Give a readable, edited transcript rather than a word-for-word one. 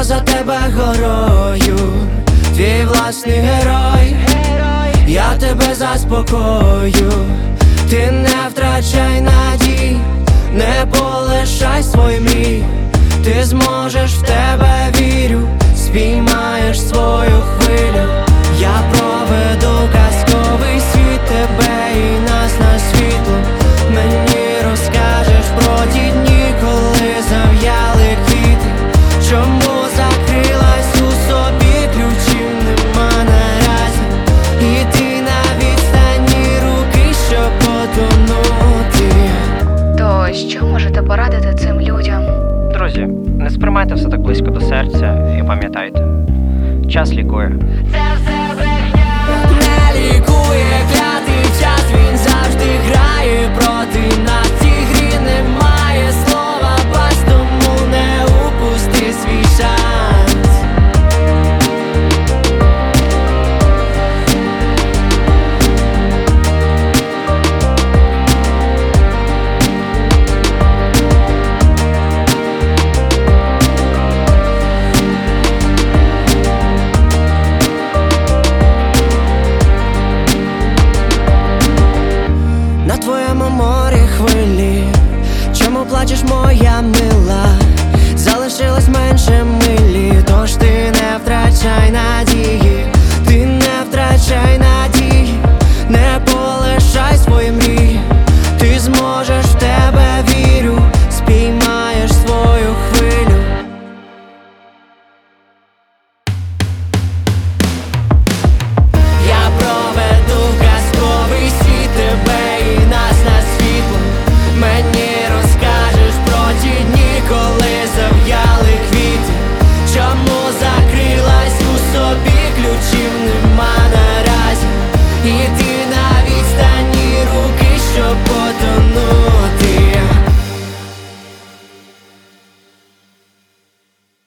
за тебе горою, твій власний герой. Я тебе заспокою, ти не втрачай надій, не полишай свій мрій. Ти зможеш, в тебе вірю, спіймаєш свою хвилю. Я проведу казковий світ, тебе і нас на світло. Мені розкажеш про ті дні, коли зав'яли квіти. Чому закрилась у собі, ключів нема наразі. І ти на відстані руки, щоб потонути. То що можете порадити цим людям? Друзі, не сприймайте все так близько до серця і пам'ятайте, час лікує. Це все брехня. Не лікує клятий час, він завжди грає проти нас.